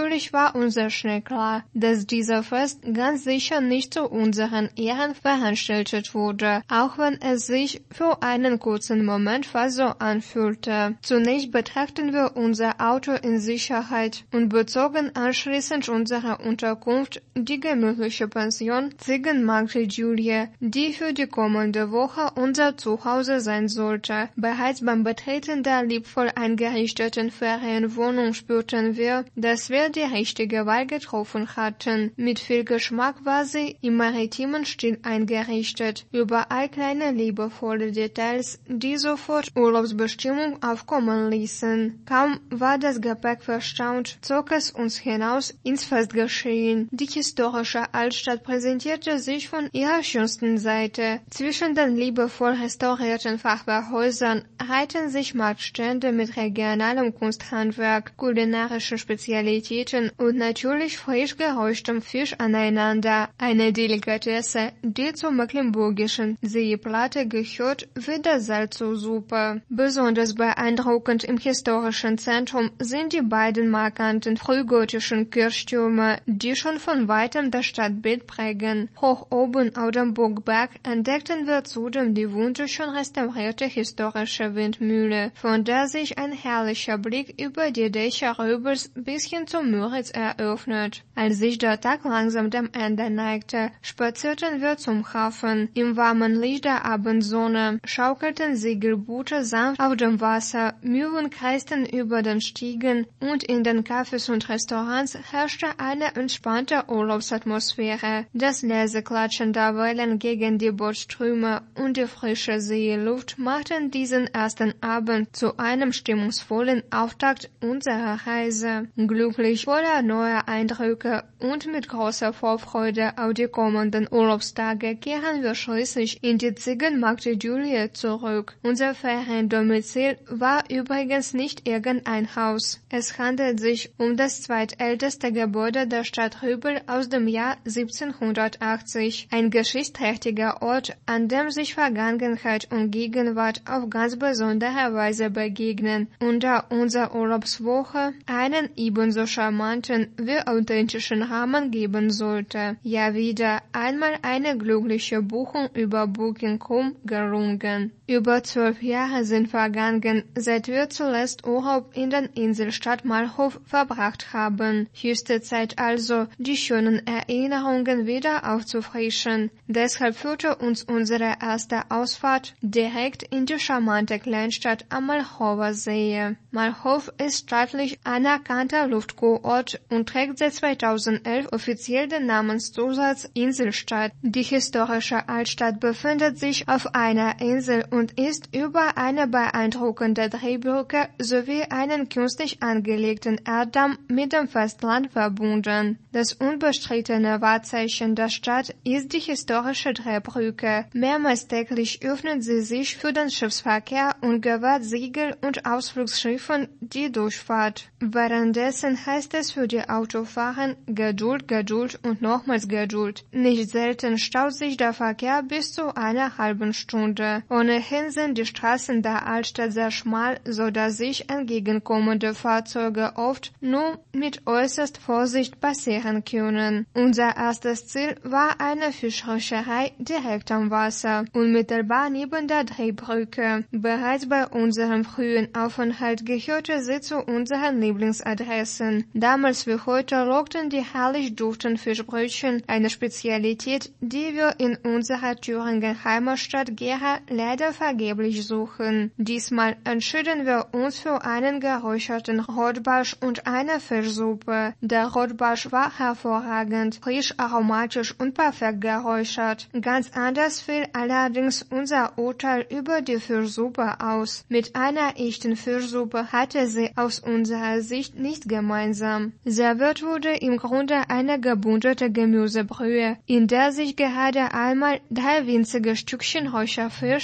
natürlich war uns sehr schnell klar, dass dieser Fest ganz sicher nicht zu unseren Ehren veranstaltet wurde, auch wenn es sich für einen kurzen Moment fast so anfühlte. Zunächst betrachten wir unser Auto in Sicherheit und bezogen anschließend unsere Unterkunft, die gemütliche Pension Ziegenmarkt Julie, die für die kommende Woche unser Zuhause sein sollte. Bereits beim Betreten der liebevoll eingerichteten Ferienwohnung spürten wir, dass wir die richtige Wahl getroffen hatten. Mit viel Geschmack war sie im maritimen Stil eingerichtet. Überall kleine liebevolle Details, die sofort Urlaubsbestimmung aufkommen ließen. Kaum war das Gepäck verstaut, zog es uns hinaus ins Festgeschehen. Die historische Altstadt präsentierte sich von ihrer schönsten Seite. Zwischen den liebevoll restaurierten Fachwerkhäusern reihten sich Marktstände mit regionalem Kunsthandwerk, kulinarischen Spezialitäten und natürlich frisch geräuschtem Fisch aneinander. Eine Delikatesse, die zur mecklenburgischen Seeplatte gehört, wie das Salz zur Suppe. Besonders beeindruckend im historischen Zentrum sind die beiden markanten frühgotischen Kirchtürme, die schon von weitem das Stadtbild prägen. Hoch oben auf dem Burgberg entdeckten wir zudem die wunderschön restaurierte historische Windmühle, von der sich ein herrlicher Blick über die Dächer Röbels bis hin zum Müritz eröffnet. Als sich der Tag langsam dem Ende neigte, spazierten wir zum Hafen. Im warmen Licht der Abendsonne schaukelten Segelboote sanft auf dem Wasser, Möwen kreisten über den Stiegen und in den Cafés und Restaurants herrschte eine entspannte Urlaubsatmosphäre. Das leise Klatschen der Wellen gegen die Bordströme und die frische Seeluft machten diesen ersten Abend zu einem stimmungsvollen Auftakt unserer Reise. Glücklich, voller neuer Eindrücke und mit großer Vorfreude auf die kommenden Urlaubstage kehren wir schließlich in die Ziegenmarkt Julie zurück. Unser Feriendomizil war übrigens nicht irgendein Haus. Es handelt sich um das zweitälteste Gebäude der Stadt Röbel aus dem Jahr siebzehnhundertachtzig. Ein geschichtsträchtiger Ort, an dem sich Vergangenheit und Gegenwart auf ganz besondere Weise begegnen und da unsere Urlaubswoche einen ebenso charmanten wie authentischen Rahmen geben sollte. Ja, wieder einmal eine glückliche Buchung über Booking Punkt com gelungen. Über zwölf Jahre sind vergangen, seit wir zuletzt Urlaub in der Inselstadt Malchow verbracht haben. Höchste Zeit also, die schönen Erinnerungen wieder aufzufrischen. Deshalb führte uns unsere erste Ausfahrt direkt in die charmante Kleinstadt am Malchower See. Malchow ist staatlich anerkannter Luftkurort und trägt seit zweitausendelf offiziell den Namenszusatz Inselstadt. Die historische Altstadt befindet sich auf einer Insel und ist über eine beeindruckende Drehbrücke sowie einen künstlich angelegten Erddamm mit dem Festland verbunden. Das unbestrittene Wahrzeichen der Stadt ist die historische Drehbrücke. Mehrmals täglich öffnet sie sich für den Schiffsverkehr und gewährt Segel- und Ausflugsschiffen die Durchfahrt. Währenddessen heißt es für die Autofahrer Geduld, Geduld und nochmals Geduld. Nicht selten staut sich der Verkehr bis zu einer halben Stunde. Ohnehin sind die Straßen der Altstadt sehr schmal, so dass sich entgegenkommende Fahrzeuge oft nur mit äußerst Vorsicht passieren können. Unser erstes Ziel war eine Fischrecherei direkt am Wasser, unmittelbar neben der Drehbrücke. Bereits bei unserem frühen Aufenthalt gehörte sie zu unseren Lieblingsadressen. Damals wie heute lockten die herrlich duftenden Fischbrötchen, eine Spezialität, die wir in unserer Thüringen Heimatstadt Gera leider vergeblich suchen. Diesmal entschieden wir uns für einen geräucherten Rotbarsch und eine Fischsuppe. Der Rotbarsch war hervorragend, frisch, aromatisch und perfekt geräuchert. Ganz anders fiel allerdings unser Urteil über die Fischsuppe aus. Mit einer echten Fischsuppe hatte sie aus unserer Sicht nicht gemeinsam. Serviert wurde im Grunde eine gebundete Gemüsebrühe, in der sich gerade einmal drei winzige Stückchen Räucherfisch verloren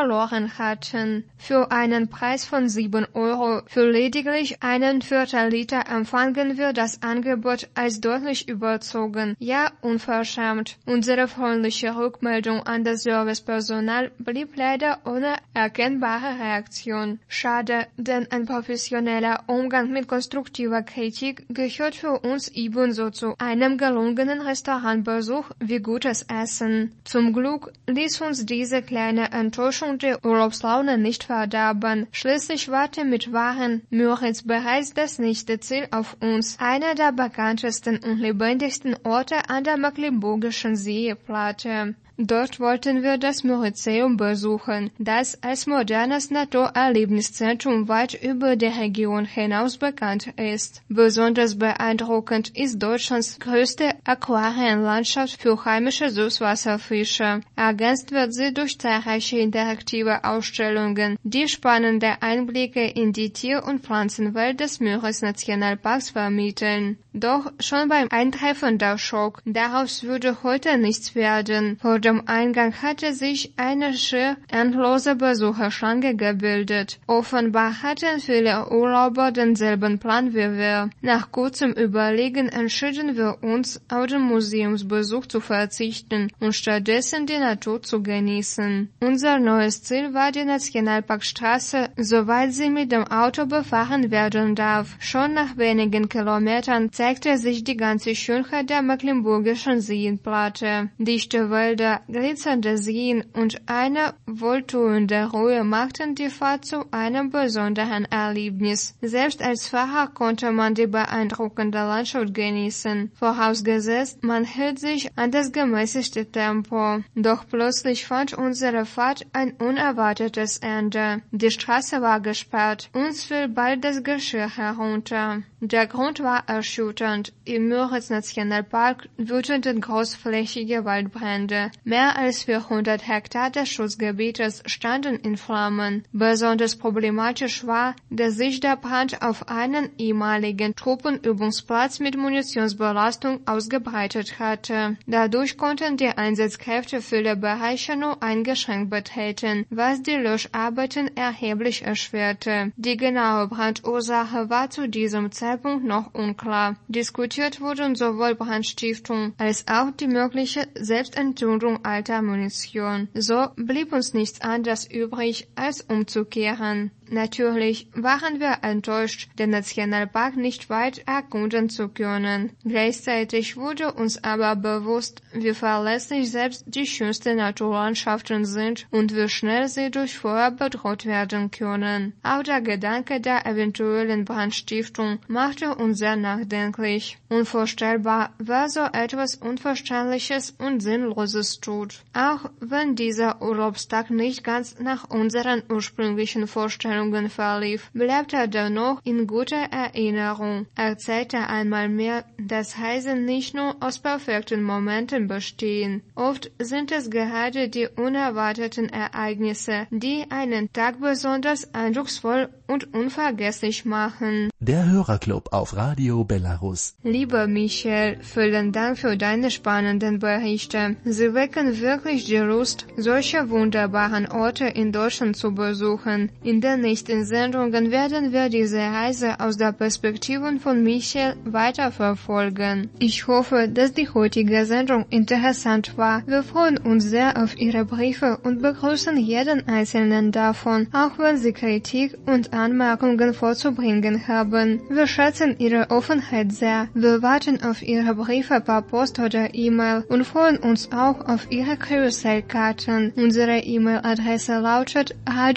verloren hatten. Für einen Preis von sieben Euro für lediglich einen Viertel Liter empfangen wir das Angebot als deutlich überzogen, ja unverschämt. Unsere freundliche Rückmeldung an das Servicepersonal blieb leider ohne erkennbare Reaktion. Schade, denn ein professioneller Umgang mit konstruktiver Kritik gehört für uns ebenso zu einem gelungenen Restaurantbesuch wie gutes Essen. Zum Glück ließ uns diese kleine Enttäuschung der Urlaubslaune nicht verderben. Schließlich warte mit Waren Müritz bereits das nächste Ziel auf uns, einer der bekanntesten und lebendigsten Orte an der Mecklenburgischen Seenplatte. Dort wollten wir das Müritzeum besuchen, das als modernes Naturerlebniszentrum weit über die Region hinaus bekannt ist. Besonders beeindruckend ist Deutschlands größte Aquarienlandschaft für heimische Süßwasserfische. Ergänzt wird sie durch zahlreiche interaktive Ausstellungen, die spannende Einblicke in die Tier- und Pflanzenwelt des Müritz-Nationalparks vermitteln. Doch schon beim Eintreffen der Schock, daraus würde heute nichts werden. Vor dem Eingang hatte sich eine schier endlose Besucherschlange gebildet. Offenbar hatten viele Urlauber denselben Plan wie wir. Nach kurzem Überlegen entschieden wir uns, auf den Museumsbesuch zu verzichten und stattdessen die Natur zu genießen. Unser neues Ziel war die Nationalparkstraße, soweit sie mit dem Auto befahren werden darf. Schon nach wenigen Kilometern zeigte sich die ganze Schönheit der Mecklenburgischen Seenplatte. Dichte Wälder, glitzernde Seen und eine wohltuende Ruhe machten die Fahrt zu einem besonderen Erlebnis. Selbst als Fahrer konnte man die beeindruckende Landschaft genießen, vorausgesetzt, man hält sich an das gemäßigte Tempo. Doch plötzlich fand unsere Fahrt ein unerwartetes Ende. Die Straße war gesperrt, uns fiel bald das Geschirr herunter. Der Grund war erschütternd. Im Müritz-Nationalpark wüteten großflächige Waldbrände. Mehr als vierhundert Hektar des Schutzgebietes standen in Flammen. Besonders problematisch war, dass sich der Brand auf einen ehemaligen Truppenübungsplatz mit Munitionsbelastung ausgebreitet hatte. Dadurch konnten die Einsatzkräfte viele Bereiche nur eingeschränkt betreten, was die Löscharbeiten erheblich erschwerte. Die genaue Brandursache war zu diesem Zeitpunkt noch unklar. Diskutiert wurden sowohl Brandstiftung als auch die mögliche Selbstentzündung alter Munition. So blieb uns nichts anderes übrig, als umzukehren. Natürlich waren wir enttäuscht, den Nationalpark nicht weit erkunden zu können. Gleichzeitig wurde uns aber bewusst, wie verlässlich selbst die schönsten Naturlandschaften sind und wie schnell sie durch Feuer bedroht werden können. Auch der Gedanke der eventuellen Brandstiftung machte uns sehr nachdenklich. Unvorstellbar, wer so etwas Unverständliches und Sinnloses tut. Auch wenn dieser Urlaubstag nicht ganz nach unseren ursprünglichen Vorstellungen verlief, bleibt er dennoch in guter Erinnerung. Er zeigte einmal mehr, dass Reisen nicht nur aus perfekten Momenten bestehen. Oft sind es gerade die unerwarteten Ereignisse, die einen Tag besonders eindrucksvoll und unvergesslich machen.
Der Hörerclub auf Radio Belarus.
Lieber Michael, vielen Dank für deine spannenden Berichte. Sie wecken wirklich die Lust, solche wunderbaren Orte in Deutschland zu besuchen. In den nächsten Sendungen werden wir diese Reise aus der Perspektive von Michael weiterverfolgen. Ich hoffe, dass die heutige Sendung interessant war. Wir freuen uns sehr auf Ihre Briefe und begrüßen jeden einzelnen davon, auch wenn Sie Kritik und Anmerkungen vorzubringen haben. Wir schätzen Ihre Offenheit sehr. Wir warten auf Ihre Briefe per Post oder E-Mail und freuen uns auch auf Ihre Karussellkarten. Unsere E-Mail-Adresse lautet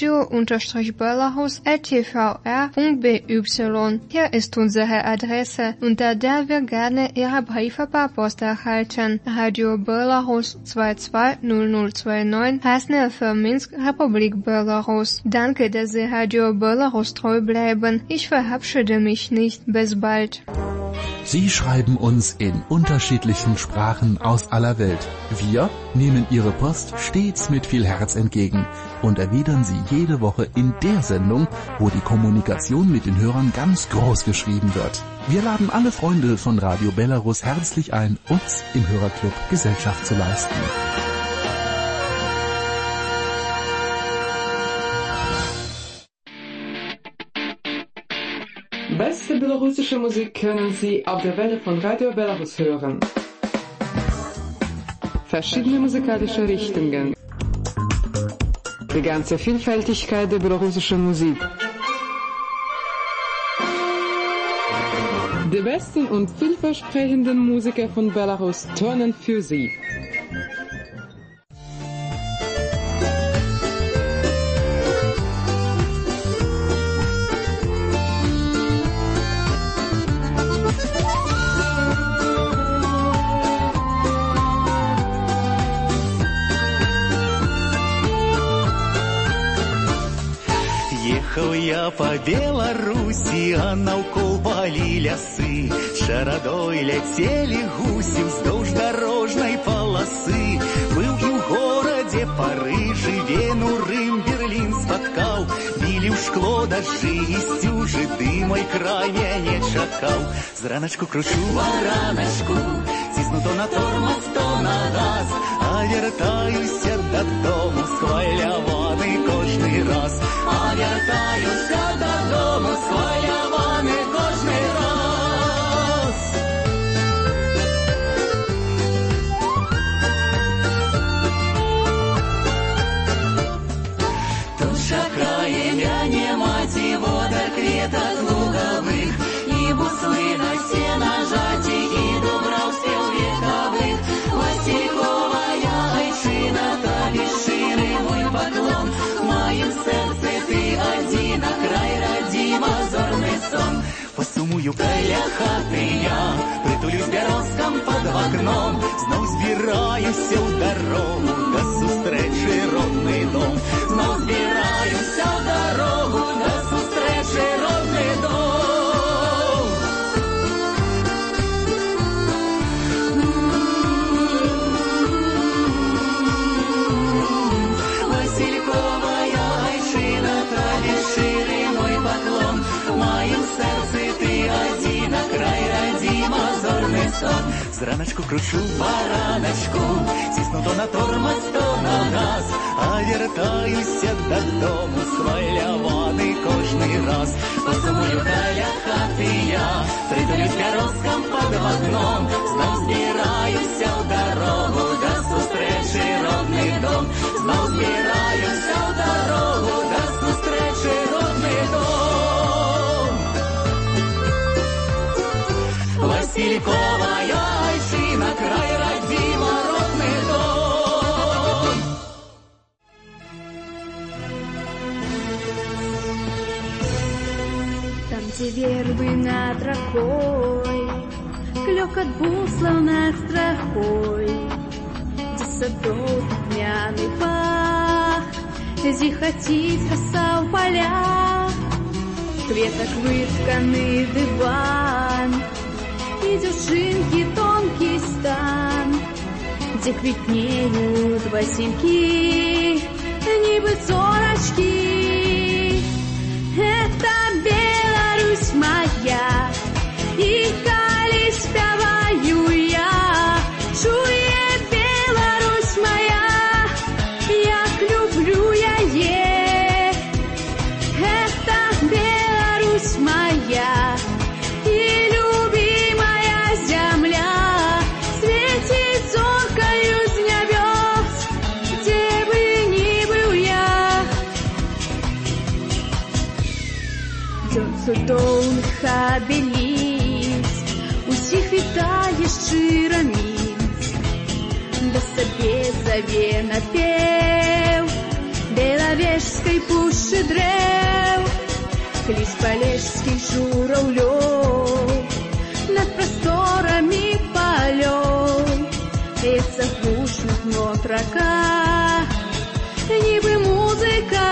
radio-belarus at t v r punkt b y. Hier ist unsere Adresse, unter der wir gerne Ihre Briefe per Post erhalten. Radio Belarus zwei zwei null null zwei neun, Krasnaya für Minsk, Republik Belarus. Danke, dass Sie Radio Belarus treu bleiben. Ich verabschiede mich nicht. Bis bald.
Sie schreiben uns in unterschiedlichen Sprachen aus aller Welt. Wir nehmen Ihre Post stets mit viel Herz entgegen und erwidern sie jede Woche in der Sendung, wo die Kommunikation mit den Hörern ganz groß geschrieben wird. Wir laden alle Freunde von Radio Belarus herzlich ein, uns im Hörerclub Gesellschaft zu leisten.
Beste belarussische Musik können Sie auf der Welle von Radio Belarus hören. Verschiedene musikalische Richtungen. Die ganze Vielfältigkeit der belarussischen Musik. Die besten und vielversprechenden Musiker von Belarus turnen für Sie.
Ехал я по Беларуси, а наўкол палі лясы. Шарадой ляцелі гусі вздоўж дорожнай паласы. Быў і ў горадзе Парыжы, Вену, Рым, Берлін спаткаў. Білі ў шкло дажджы і сцюжы, ты мой край мяне чакаў. Зраначку кручу вараначку, цісну то на тормоз, то на газ, а вяртаюся дадому схваляваны кожны раз. А вяртаюся дадому схваляваны кожны раз. Тут чакае мяне маці вода кветак лугавых, і буслы на сена жаці, і дубраў спеў векавых. Васильковая айчына, табе шчыры мой паклон. В маім сэрцы ты адзін, а край радзіма зорны сон. Пасумую каля хаты я, прытулюсь бярозкам пад вакном. Зноў збіраюся ў дарогу, да сустрэчы родны дом. Зноў збіраюся ў дарогу, да сустрэчы родны дом. Васильковая айчына, табе шчыры мой паклон. В маім сэрцы ты адзін, а край радзіма зорны сон. Зраначку кручу бараначку, цісну то на тормоз, то на газ, а вяртаюся дадому схваляваны кожны раз. Пасумую каля хаты я, прытулюсь бярозкам пад вакном. Зноў збіраюся ў дарогу, да сустрэчы родны дом. Зноў збіраюся ў дарогу, да сустрэчы родны дом. Васильковая айчына, край радзіма родны дом.
Там, где вербы над ракой, клёкот буслаў над страхой, где садоў духмяны пах, зіхаціць раса ў палях, кветак вытканы дыван, і дзяўчынкі тонкі стан, дзе квітнеюць васількі, нібы зорачкі. Это Беларусь моя, і калі спяваю я, чуе Беларусь моя, як люблю яе. Это Беларусь моя, і любимая земля, светит зоркою з нябёс, где бы ни был я. Дзён цудоўных абеліц, усіх вітае шчыра мінц, да сабе заве напеў белавежскай пушчы дрэў, кліс палежскіх журавлёў над прасторамі палёў, лецца гучных нот рака, нібы музыка.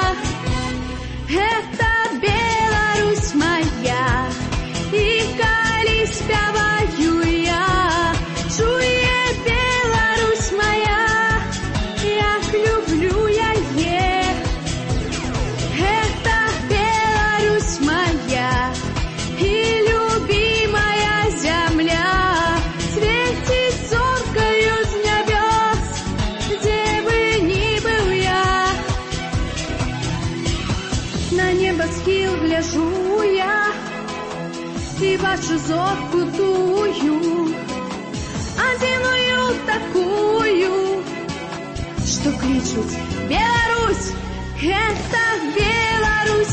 Это Беларусь моя, і калі спяваю я, чуе Беларусь моя, як люблю яе. Это Беларусь моя, і любимая земля, светит зоркою з нябёс, где бы ни был я. На небосхил гляжу я, и бачу зорку тую, одиную такую, что кричут: Беларусь, это Беларусь.